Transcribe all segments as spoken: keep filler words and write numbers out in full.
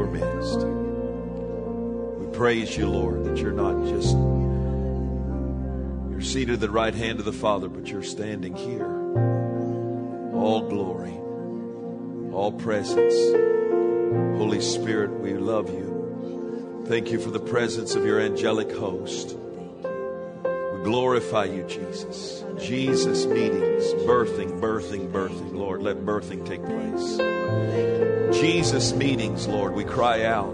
your midst. We praise you, Lord, that you're not just, you're seated at the right hand of the Father, but you're standing here. All glory, all presence. Holy Spirit, we love you. Thank you for the presence of your angelic host. We glorify you, Jesus. Jesus meetings, birthing, birthing, birthing. Lord, let birthing take place. Jesus meetings, Lord, we cry out.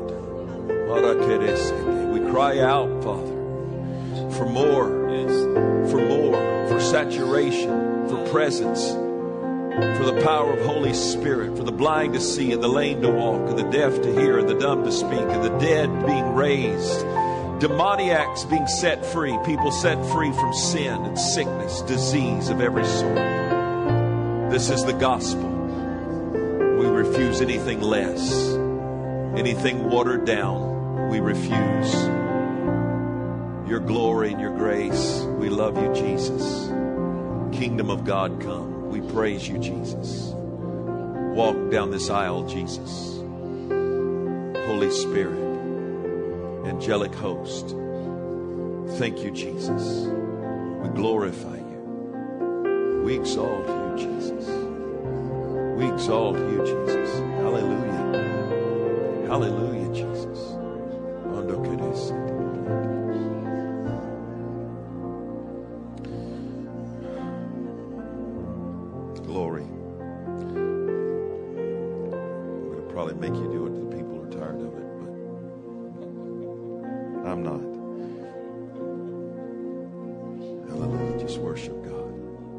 We cry out, Father, for more, for more, for saturation, for presence, for the power of Holy Spirit, for the blind to see and the lame to walk and the deaf to hear and the dumb to speak and the dead being raised, demoniacs being set free, people set free from sin and sickness, disease of every sort. This is the gospel. We refuse anything less, anything watered down. We refuse. Your glory and your grace. We love you, Jesus. Kingdom of God come. We praise you, Jesus. Walk down this aisle, Jesus. Holy Spirit, angelic host. Thank you, Jesus. We glorify you. We exalt you, Jesus. We exalt you, Jesus. Hallelujah. Hallelujah, Jesus. Glory. I'm going to probably make you do it. The people are tired of it, but I'm not. Hallelujah. Just worship God.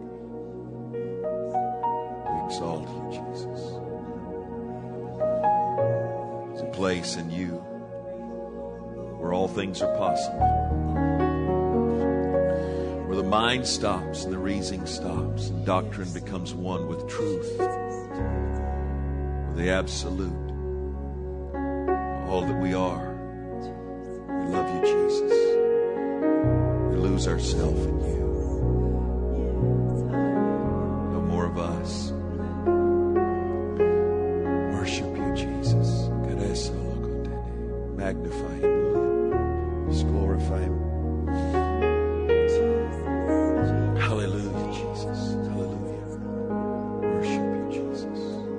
We exalt you, Jesus. There's a place in you where all things are possible, where the mind stops and the reasoning stops and doctrine becomes one with truth, with the absolute, all that we are. We love you, Jesus. We lose ourselves in you. No more of us. Worship you, Jesus. Magnify him. Just glorify him. Hallelujah, Jesus. Hallelujah. Worship you, Jesus.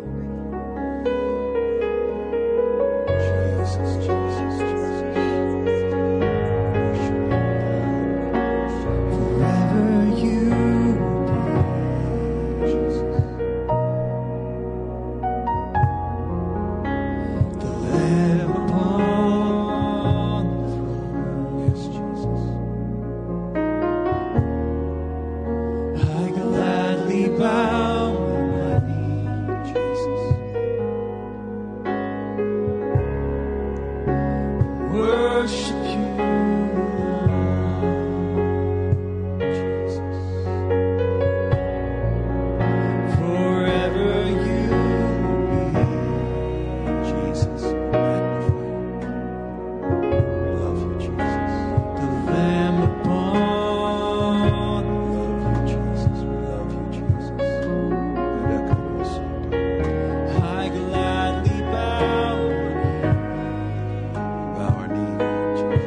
Jesus, Jesus, Jesus. Worship you. Forever you be, Jesus. The Lamb upon the throne. Yes, Jesus. I gladly bow my knee, Jesus. Worship you, Jesus. Forever you be, Jesus. We love you, Jesus. The Lamb upon. We love you, Jesus. We love you, Jesus. I gladly bow. Bow our knee, Jesus.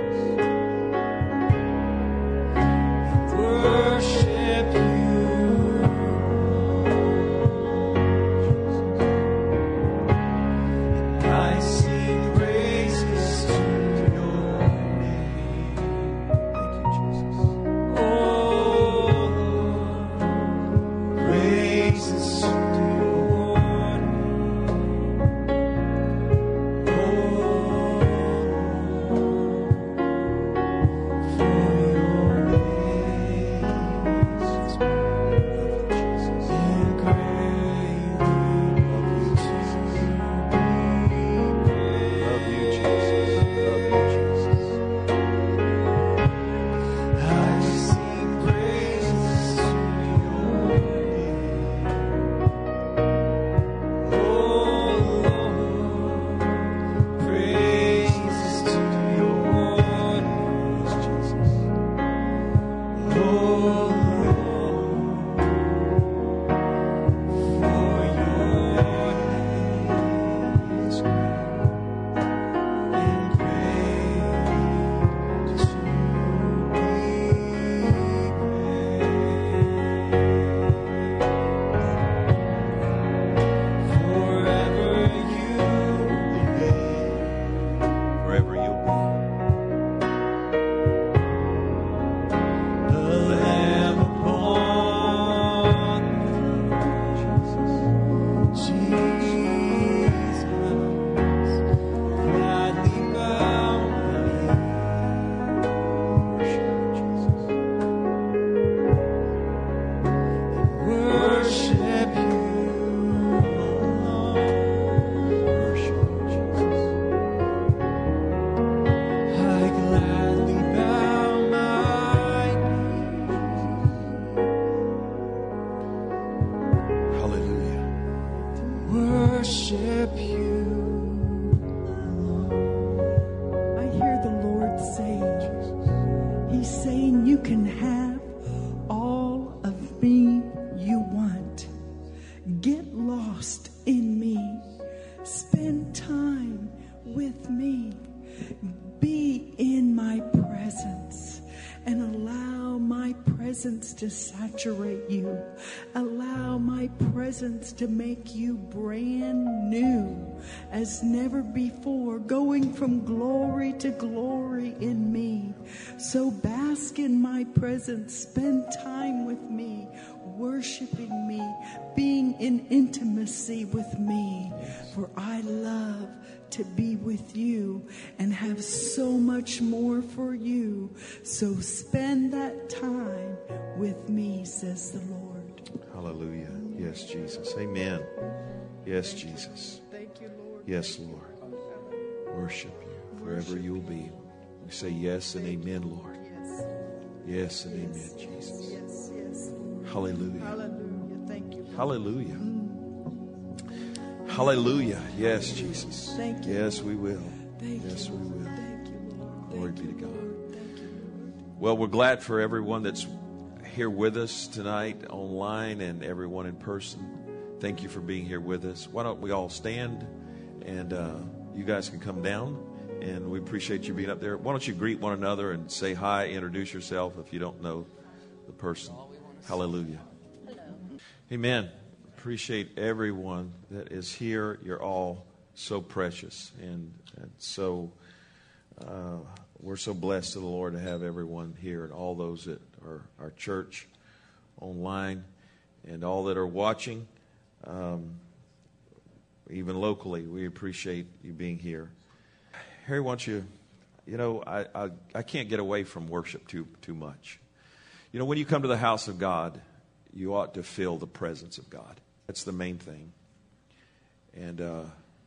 spend time with me. Be in my presence and allow my presence to saturate you. Allow my presence to make you brand new as never before, going from glory to glory in me. So bask in my presence. Spend time with me, worshiping me, being in intimacy with me. For I love to be with you and have so much more for you. So spend that time with me, says the Lord. Hallelujah. Yes, Jesus. Amen. Yes, Jesus. Thank you, Lord. Yes, Lord. Worship you wherever you'll be. We say yes and amen, Lord. Yes. Yes and amen, Jesus. Yes, yes. Hallelujah. Hallelujah. Thank you, Lord. Hallelujah. Hallelujah. Yes, Jesus. Thank you. Yes, we will. Thank Yes, you, we Lord. will. Thank you, Lord. Glory Thank be to you, God. Lord. Thank you, Lord. Well, we're glad for everyone that's here with us tonight online and everyone in person. Thank you for being here with us. Why don't we all stand, and uh, you guys can come down, and we appreciate you being up there. Why don't you greet one another and say hi, introduce yourself if you don't know the person. Hallelujah. Amen. Appreciate everyone that is here. You're all so precious, and, and so uh, we're so blessed to the Lord to have everyone here, and all those that are our church online, and all that are watching, um, even locally. We appreciate you being here. Harry, why don't you, you know, I, I I can't get away from worship too too much. You know, when you come to the house of God, you ought to feel the presence of God. That's the main thing. And uh,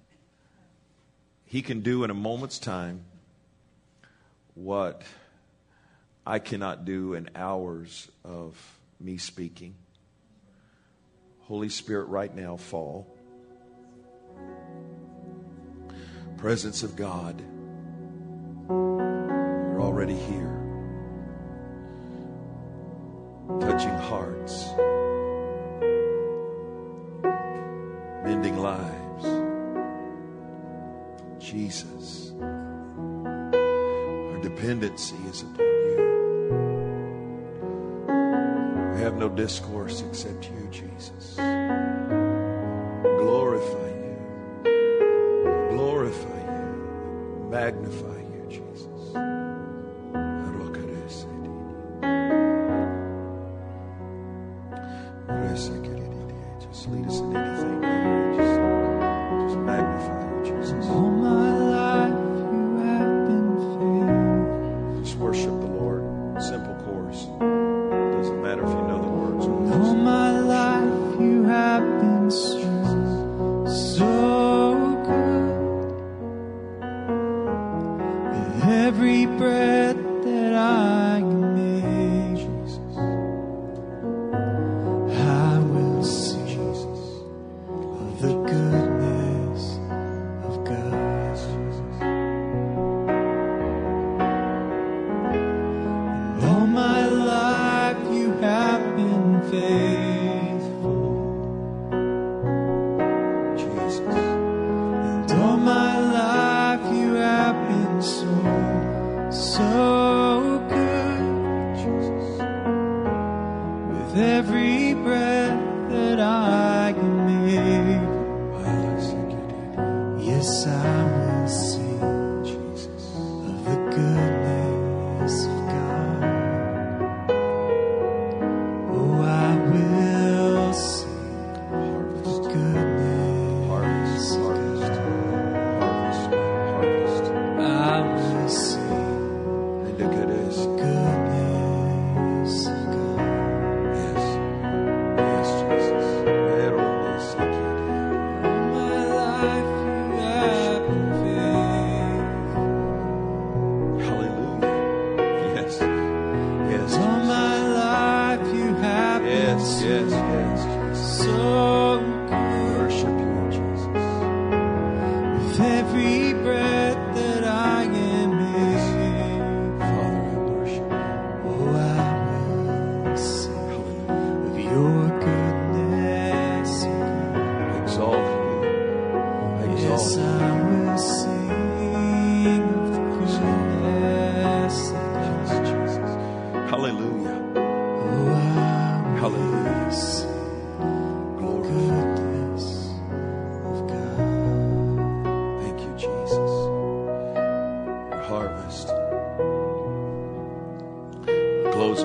He can do in a moment's time what I cannot do in hours of me speaking. Holy Spirit, right now, fall. Presence of God, you're already here. Touching hearts. Mending lives. Jesus, our dependency is upon you. We have no discourse except you, Jesus. Glorify you. Glorify you. Magnify you, Jesus. Just lead us in anything. Just, just magnify you, Jesus. All my life you have been faithful. Just worship the Lord. Simple chorus. Doesn't matter if you know the words. All my life you have been so, so good. With every breath that I can make, Jesus, I will sing of the goodness of God. And all my life you have been faithful, Jesus. and all my life you have been so, so good, Jesus. With every breath that I can make, yes, I will sing, Jesus, of the goodness of God. Oh, I will sing of the goodness of Harvest, harvest, harvest. God. I will sing And the good is. goodness of God. Yes. Yes, Jesus. Pero es aquí. All my life you have been faithful. Hallelujah. Yes. Yes. All my life you have been Yes, yes, yes. so good. Worship you, Jesus. With every breath that I am in, Father, I worship you. oh, I will sing Hallelujah. of your goodness. I exalt you. I exalt Yes, you. I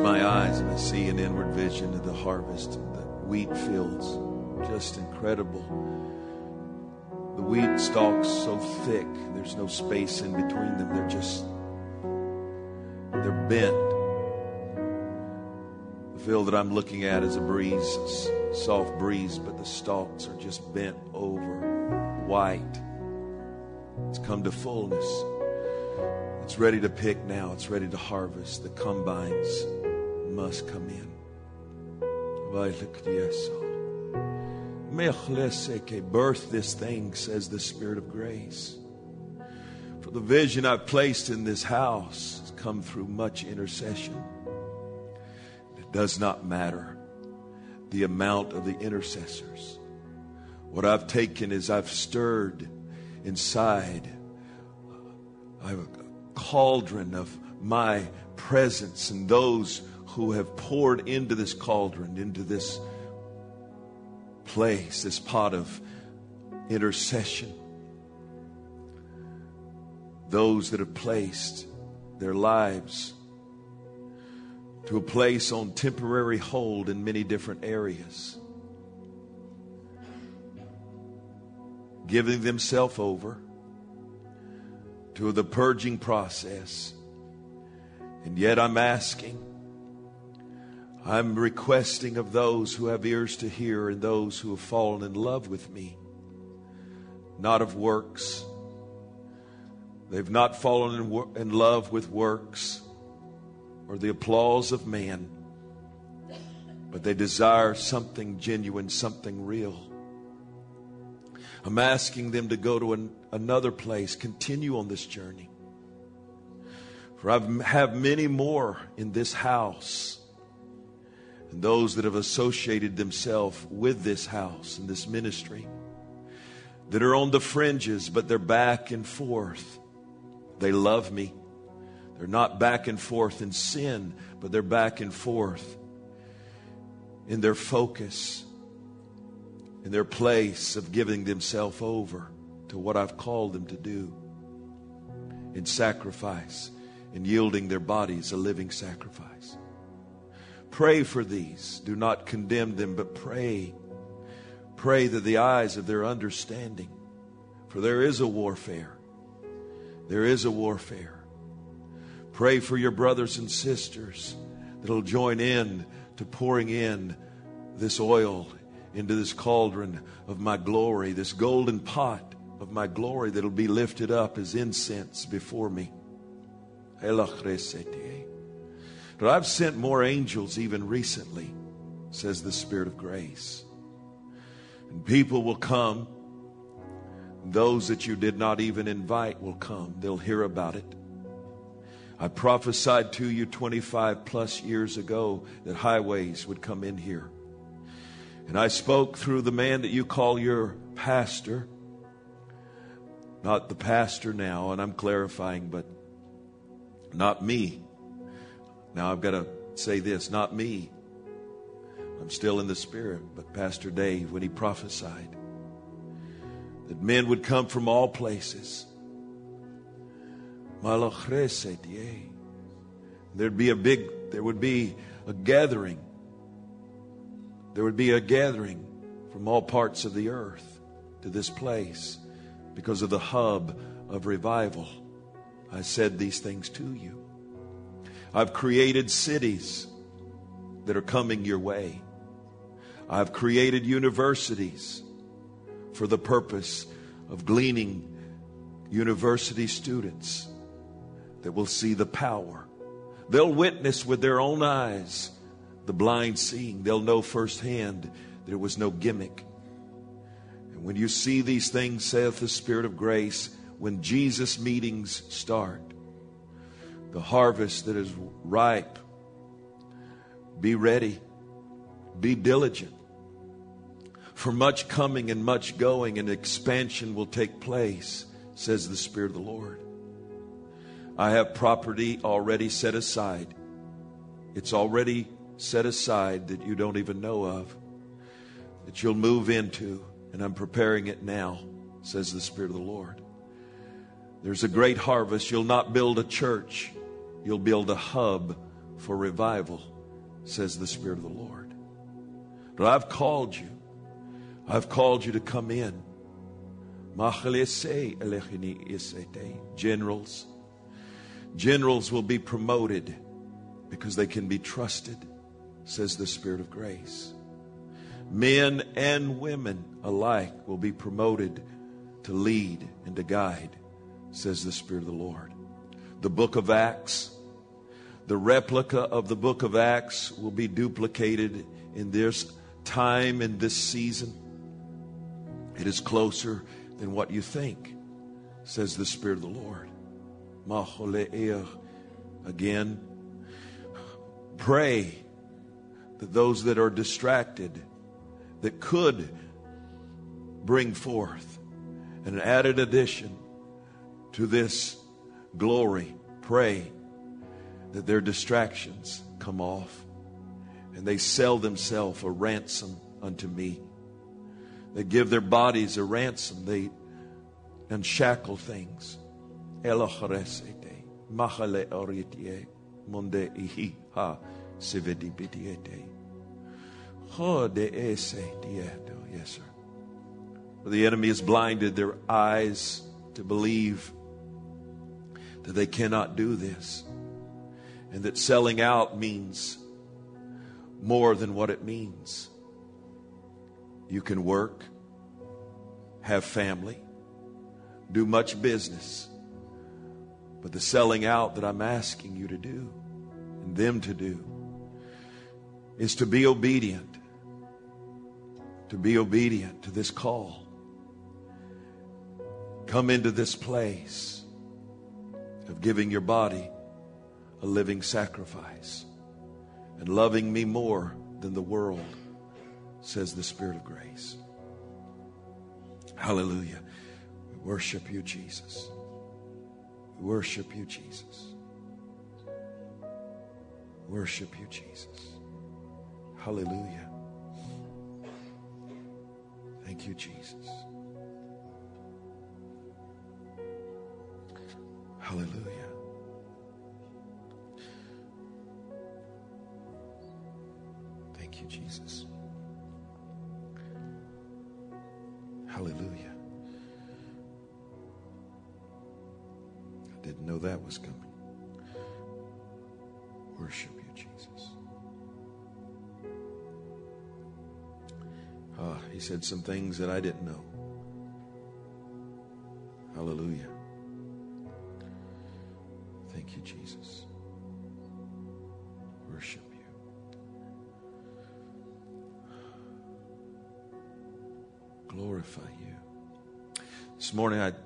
my eyes and I see an inward vision of the harvest, the wheat fields, just incredible. The wheat stalks so thick, there's no space in between them. They're just, they're bent. The field that I'm looking at is a breeze, a soft breeze, but the stalks are just bent over, white. It's come to fullness. It's ready to pick now. It's ready to harvest. The combines must come in. Birth this thing, says the Spirit of grace. For the vision I've placed in this house has come through much intercession. It does not matter the amount of the intercessors. What I've taken is I've stirred inside a cauldron of my presence, and those who have poured into this cauldron, into this place, this pot of intercession. Those that have placed their lives to a place on temporary hold in many different areas, giving themselves over to the purging process. And yet I'm asking, I'm requesting of those who have ears to hear and those who have fallen in love with me, not of works. They've not fallen in, wor- in love with works or the applause of man, but they desire something genuine, something real. I'm asking them to go to an, another place, continue on this journey. For I have many more in this house, and those that have associated themselves with this house and this ministry, that are on the fringes, but they're back and forth. They love me. They're not back and forth in sin, but they're back and forth in their focus, in their place of giving themselves over to what I've called them to do, in sacrifice, in yielding their bodies a living sacrifice. Pray for these. Do not condemn them, but pray. Pray that the eyes of their understanding, for there is a warfare. There is a warfare. Pray for your brothers and sisters that'll join in to pouring in this oil into this cauldron of my glory, this golden pot of my glory that'll be lifted up as incense before me. But I've sent more angels even recently, says the Spirit of grace. And people will come. Those that you did not even invite will come. They'll hear about it. I prophesied to you twenty-five plus years ago that highways would come in here. And I spoke through the man that you call your pastor. Not the pastor now, and I'm clarifying, but not me. Now I've got to say this, not me. I'm still in the Spirit, but Pastor Dave, when he prophesied that men would come from all places, there'd be a big, there would be a gathering. There would be a gathering from all parts of the earth to this place because of the hub of revival. I said these things to you. I've created cities that are coming your way. I've created universities for the purpose of gleaning university students that will see the power. They'll witness with their own eyes, the blind seeing. They'll know firsthand there was no gimmick. And when you see these things, saith the Spirit of grace, when Jesus meetings start, the harvest that is ripe, be ready, be diligent. For much coming and much going, and expansion will take place, says the Spirit of the Lord. I have property already set aside. It's already set aside that you don't even know of, that you'll move into, and I'm preparing it now, says the Spirit of the Lord. There's a great harvest. You'll not build a church. You'll build a hub for revival. says the Spirit of the Lord. But I've called you. I've called you to come in. Generals. Generals will be promoted because they can be trusted, says the Spirit of grace. Men and women alike will be promoted to lead and to guide, says the Spirit of the Lord. The book of Acts, the replica of the book of Acts will be duplicated in this time, in this season. It is closer than what you think, says the Spirit of the Lord. Again, pray that those that are distracted, that could bring forth an added addition to this glory, pray that their distractions come off and they sell themselves a ransom unto me. They give their bodies a ransom. They unshackle things. Yes, sir. The enemy has blinded their eyes to believe that they cannot do this, and that selling out means more than what it means. You can work, have family, do much business, but the selling out that I'm asking you to do and them to do is to be obedient, to be obedient to this call. Come into this place of giving your body a living sacrifice and loving me more than the world, says the Spirit of grace. Hallelujah. We worship you, Jesus. We worship you, Jesus. Worship you, Jesus. Hallelujah. Thank you, Jesus. Hallelujah. Thank you, Jesus. Hallelujah. I didn't know that was coming. Worship you, Jesus. Ah, he said some things that I didn't know. Hallelujah. Thank you, Jesus. Worship you. Glorify you. This morning I you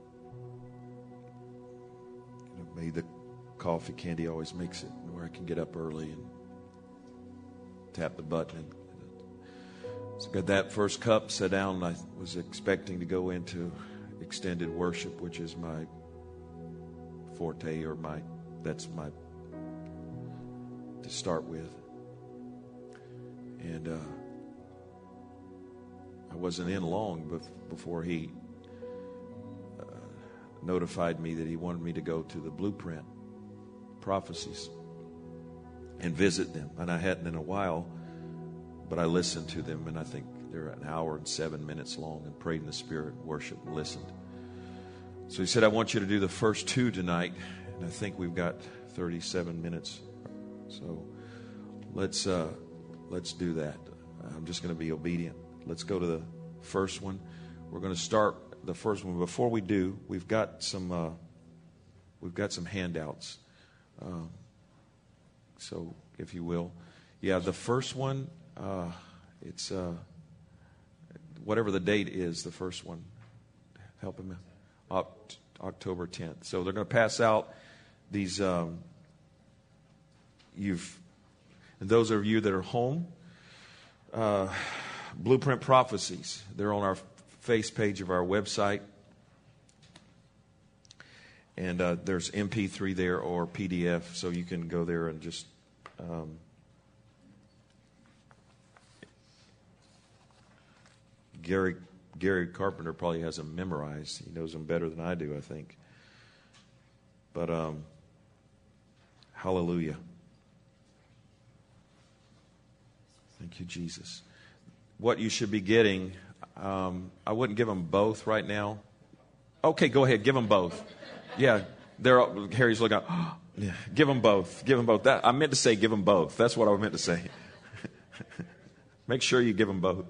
know, made the coffee. Candy always makes it where I can get up early and tap the button. And, so I got that first cup, sat down, and I was expecting to go into extended worship, which is my forte, or my that's my to start with. And uh, I wasn't in long bef- before he uh, notified me that he wanted me to go to the Blueprint Prophecies and visit them. And I hadn't in a while, but I listened to them, and I think they're an hour and seven minutes long, and prayed in the Spirit, worshiped, and listened. So he said, I want you to do the first two tonight. And I think we've got thirty-seven minutes. So let's uh, let's do that. I'm just going to be obedient. Let's go to the first one. We're going to start the first one. Before we do, we've got some uh, we've got some handouts. Um, so if you will, yeah, the first one. Uh, it's uh, whatever the date is. The first one. Help him out. October tenth. So they're going to pass out these. Um, you've, and those of you that are home, uh, Blueprint Prophecies. They're on our face page of our website, and uh, there's M P three there or P D F, so you can go there and just. Um, Gary. Gary Carpenter probably has them memorized. He knows them better than I do, I think. But, um, hallelujah. Thank you, Jesus. What you should be getting, um, I wouldn't give them both right now. Okay, go ahead, give them both. Yeah, they're Harry's looking. Oh, yeah, give them both. Give them both. That I meant to say, give them both. That's what I meant to say. Make sure you give them both.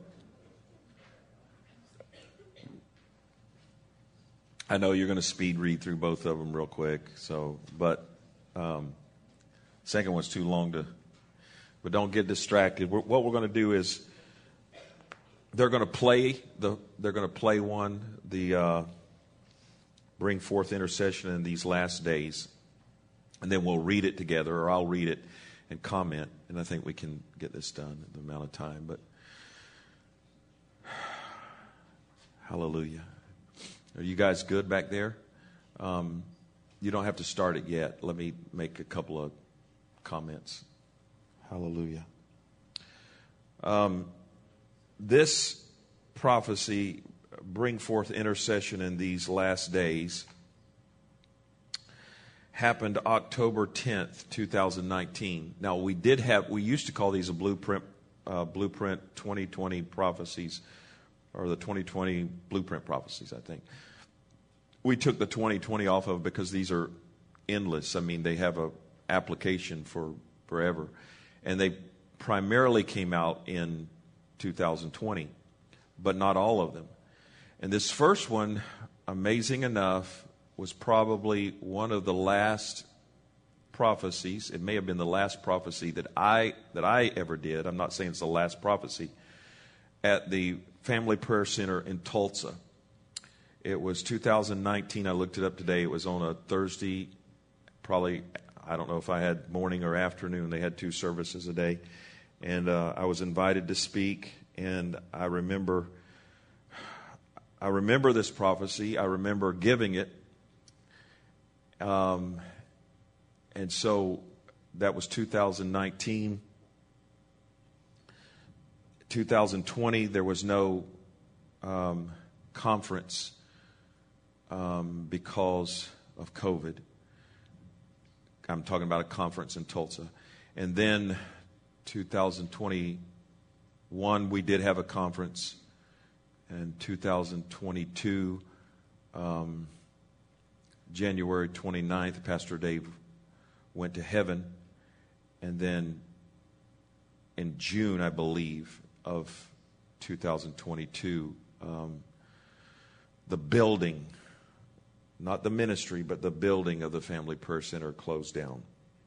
I know you're going to speed read through both of them real quick. So, but um, second one's too long to. But don't get distracted. We're, what we're going to do is they're going to play the. They're going to play one. The uh, bring forth intercession in these last days, and then we'll read it together, or I'll read it and comment, and I think we can get this done in the amount of time. But hallelujah. Are you guys good back there? Um, you don't have to start it yet. Let me make a couple of comments. Hallelujah. Um, this prophecy, bring forth intercession in these last days, happened October tenth, twenty nineteen. Now, we did have, we used to call these a blueprint, uh, blueprint twenty twenty prophecies, or the twenty twenty blueprint prophecies, I think. We took the twenty twenty off of because these are endless. I mean, they have a application for forever. And they primarily came out in two thousand twenty, but not all of them. And this first one, amazing enough, was probably one of the last prophecies. It may have been the last prophecy that I that I ever did. I'm not saying it's the last prophecy. At the Family Prayer Center in Tulsa. It was two thousand nineteen. I looked it up today. It was on a Thursday, probably, I don't know if I had morning or afternoon. They had two services a day. And uh, I was invited to speak. And I remember, I remember this prophecy. I remember giving it. Um, and so that was two thousand nineteen. two thousand twenty, there was no um, conference um, because of COVID. I'm talking about a conference in Tulsa. And then two thousand twenty-one, we did have a conference. And two thousand twenty-two, um, January twenty-ninth, Pastor Dave went to heaven. And then in June, I believe, of two thousand twenty-two, um, the building, not the ministry, but the building of the Family Prayer Center closed down,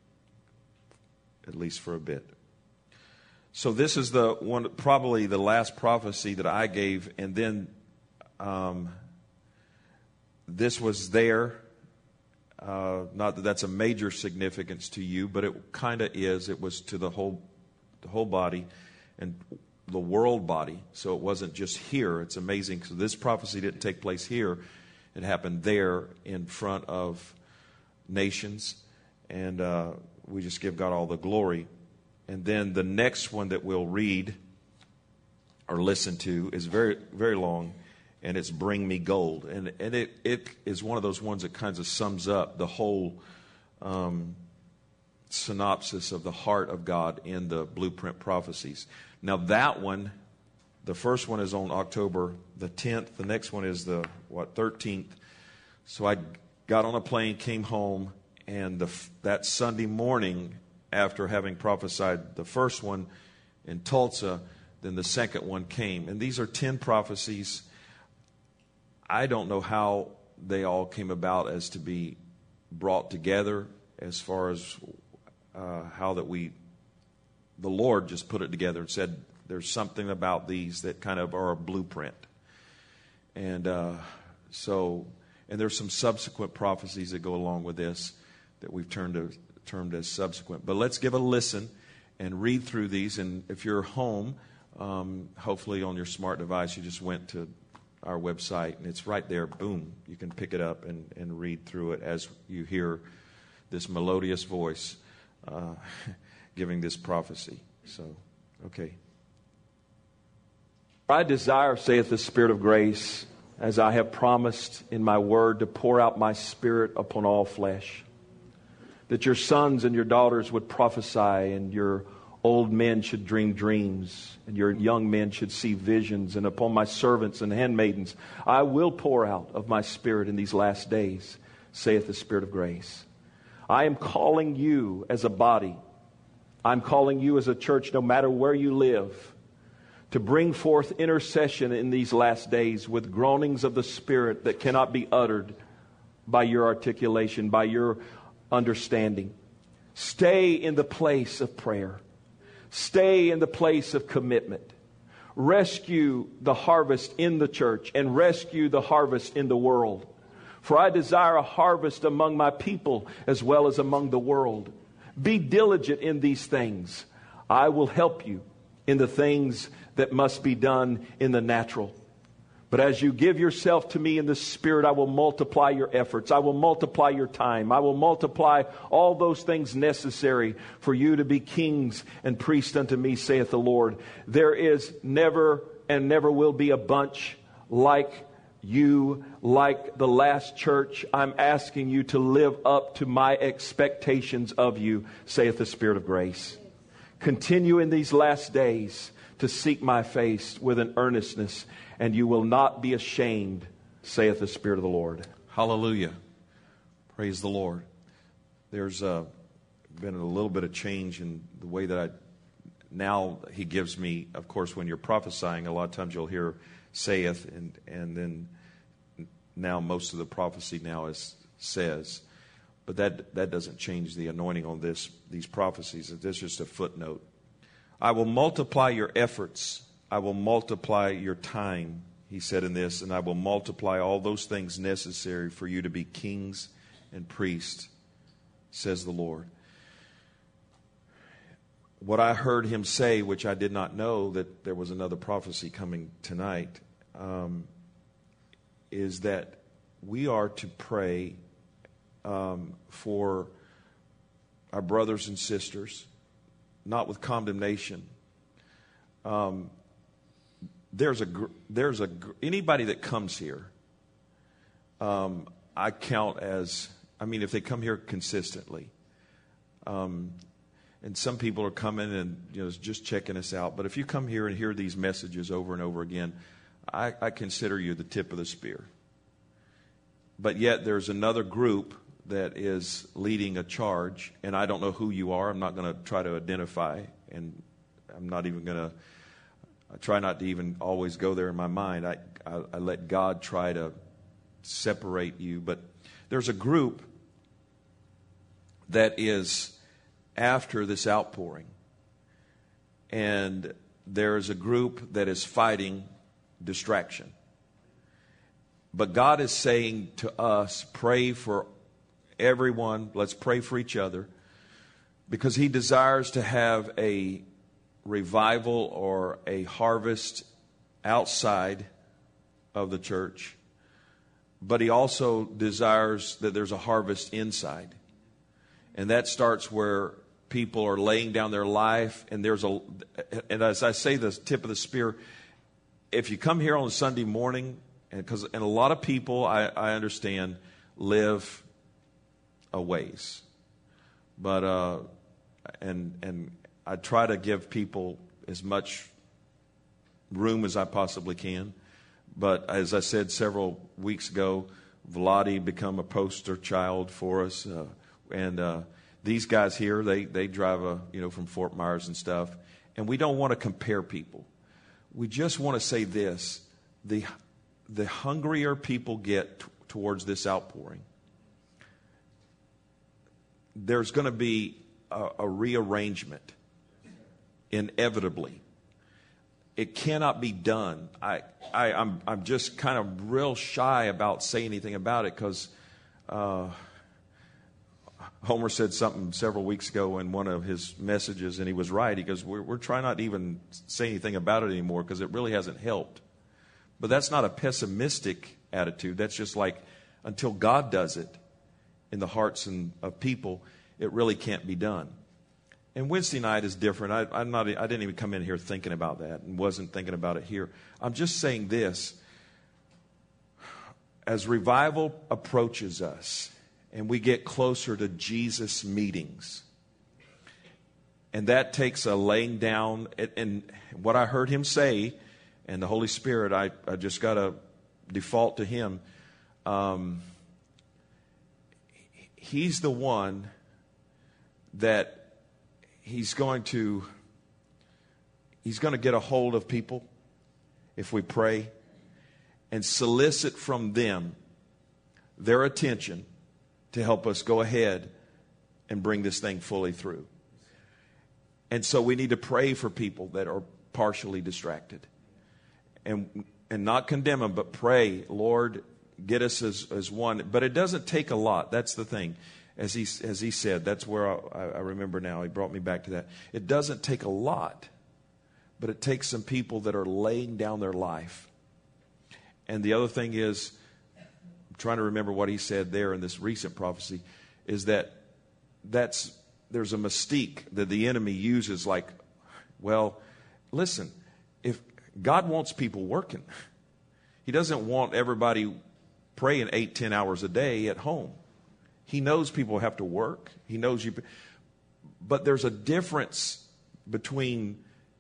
at least for a bit. So this is the one, probably the last prophecy that I gave, and then um, this was there. Uh, not that that's a major significance to you, but it kind of is. It was to the whole, the whole body, and the world body. So it wasn't just here. It's amazing because this prophecy didn't take place here. It happened there in front of nations. And uh, we just give God all the glory. And then the next one that we'll read or listen to is very, very long. And it's Bring Me Gold. And, and it, it is one of those ones that kind of sums up the whole um, synopsis of the heart of God in the blueprint prophecies. Now that one, the first one is on October the tenth. The next one is the, what, thirteenth. So I got on a plane, came home, and the, that Sunday morning, after having prophesied the first one in Tulsa, then the second one came. And these are ten prophecies. I don't know how they all came about as to be brought together as far as uh, how that we... The Lord just put it together and said, there's something about these that kind of are a blueprint. And uh, so, and there's some subsequent prophecies that go along with this that we've turned to, termed as subsequent. But let's give a listen and read through these. And if you're home, um, hopefully on your smart device, you just went to our website and it's right there. Boom. You can pick it up and, and read through it as you hear this melodious voice uh giving this prophecy. So, okay. I desire, saith the Spirit of grace, as I have promised in my word, to pour out my Spirit upon all flesh, that your sons and your daughters would prophesy, and your old men should dream dreams, and your young men should see visions. And upon my servants and handmaidens, I will pour out of my Spirit in these last days, saith the Spirit of grace. I am calling you as a body. I'm calling you as a church, no matter where you live, to bring forth intercession in these last days with groanings of the Spirit that cannot be uttered by your articulation, by your understanding. Stay in the place of prayer. Stay in the place of commitment. Rescue the harvest in the church and rescue the harvest in the world. For I desire a harvest among my people as well as among the world. Be diligent in these things. I will help you in the things that must be done in the natural. But as you give yourself to me in the Spirit, I will multiply your efforts. I will multiply your time. I will multiply all those things necessary for you to be kings and priests unto me, saith the Lord. There is never and never will be a bunch like you, like the last church. I'm asking you to live up to my expectations of you, saith the Spirit of grace. Continue in these last days to seek my face with an earnestness, and you will not be ashamed, saith the Spirit of the Lord. Hallelujah. Praise the Lord. There's uh, been a little bit of change in the way that I, now he gives me, of course, when you're prophesying, a lot of times you'll hear saith, and, and then now most of the prophecy now is says. But that, that doesn't change the anointing on this these prophecies. It's just a footnote. I will multiply your efforts. I will multiply your time, he said in this, and I will multiply all those things necessary for you to be kings and priests, says the Lord. What I heard him say, which I did not know that there was another prophecy coming tonight, um, is that we are to pray um, for our brothers and sisters, not with condemnation. Um, there's a there's a anybody that comes here, um, I count as, I mean, if they come here consistently, um, and some people are coming and, you know, just checking us out. But if you come here and hear these messages over and over again, I, I consider you the tip of the spear. But yet there's another group that is leading a charge, and I don't know who you are. I'm not going to try to identify, and I'm not even going to, I try not to even always go there in my mind. I, I, I let God try to separate you. But there's a group that is after this outpouring, and there's a group that is fighting distraction. But God is saying to us, pray for everyone. Let's pray for each other, because He desires to have a revival or a harvest outside of the church. But He also desires that there's a harvest inside. And that starts where people are laying down their life. And there's a, and as I say, the tip of the spear, if you come here on Sunday morning, and because and a lot of people, I, I understand, live a ways, but uh, and and I try to give people as much room as I possibly can. But as I said several weeks ago, Vladi become a poster child for us, uh, and uh, these guys here, they they drive a you know from Fort Myers and stuff, and we don't want to compare people. We just want to say this: the the hungrier people get t- towards this outpouring, there's going to be a, a rearrangement, inevitably. It cannot be done. I, I, I'm, I'm just kind of real shy about saying anything about it, because uh, Homer said something several weeks ago in one of his messages, and he was right. He goes, we're, we're trying not to even say anything about it anymore because it really hasn't helped. But that's not a pessimistic attitude. That's just like, until God does it in the hearts and of people, it really can't be done. And Wednesday night is different. I, I'm not, I didn't even come in here thinking about that and wasn't thinking about it here. I'm just saying this. As revival approaches us and we get closer to Jesus' meetings, And that takes a laying down. And, and what I heard him say, and the Holy Spirit, I, I just got to default to him. Um, he's the one that he's going to, he's going to get a hold of people if we pray and solicit from them their attention to help us go ahead and bring this thing fully through. And so we need to pray for people that are partially distracted. And and not condemn them, but pray, Lord, get us as, as one. But it doesn't take a lot. That's the thing. As he, as he said, that's where I, I remember now. He brought me back to that. It doesn't take a lot, but it takes some people that are laying down their life. And the other thing is, I'm trying to remember what he said there in this recent prophecy, is that that's there's a mystique that the enemy uses, like, well, listen, if God wants people working. He doesn't want everybody praying eight, ten hours a day at home. He knows people have to work. He knows you. But there's a difference between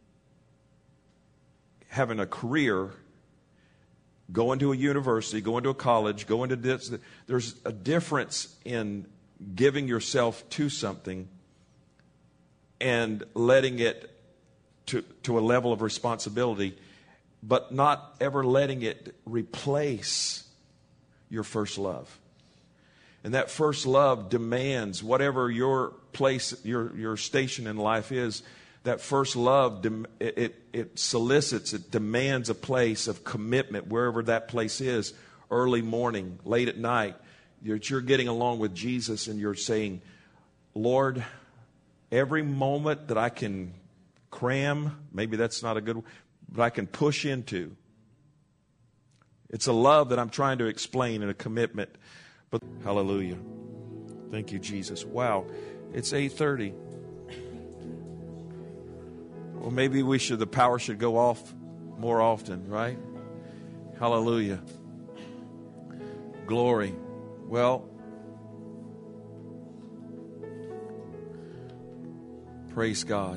having a career, going to a university, going to a college, going to this. There's a difference in giving yourself to something and letting it to, to a level of responsibility, but not ever letting it replace your first love. And that first love demands, whatever your place, your your station in life is, that first love, it, it, it solicits, it demands a place of commitment wherever that place is, early morning, late at night. You're, you're getting along with Jesus and you're saying, Lord, every moment that I can cram, maybe that's not a good word, but I can push into. It's a love that I'm trying to explain and a commitment. But hallelujah. Thank you, Jesus. Wow. It's eight thirty. Well, maybe we should, the power should go off more often, right? Hallelujah. Glory. Well, praise God.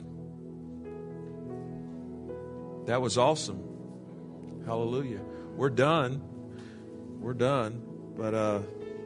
That was awesome. Hallelujah. We're done. We're done. But, uh,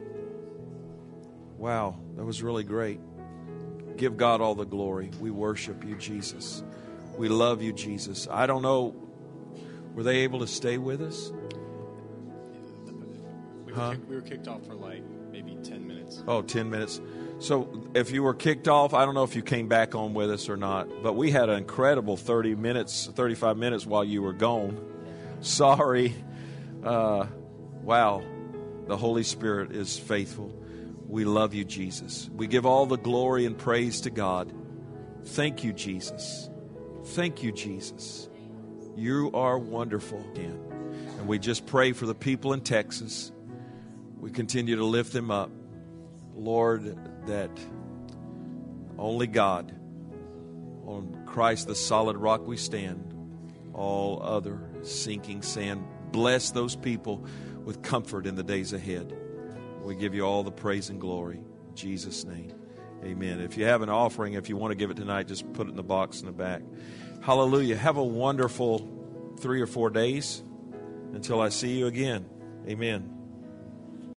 wow, that was really great. Give God all the glory. We worship you, Jesus. We love you, Jesus. I don't know, were they able to stay with us? We were, Huh? kick, we were kicked off for like maybe ten minutes. Oh, ten minutes. So if you were kicked off, I don't know if you came back on with us or not, but we had an incredible thirty minutes, thirty-five minutes while you were gone. Sorry. Uh, wow. The Holy Spirit is faithful. We love you, Jesus. We give all the glory and praise to God. Thank you, Jesus. Thank you, Jesus. You are wonderful. And we just pray for the people in Texas. We continue to lift them up. Lord, that only God, on Christ the solid rock we stand, all other sinking sand. Bless those people with comfort in the days ahead. We give you all the praise and glory. In Jesus' name, amen. If you have an offering, if you want to give it tonight, just put it in the box in the back. Hallelujah. Have a wonderful three or four days until I see you again. Amen.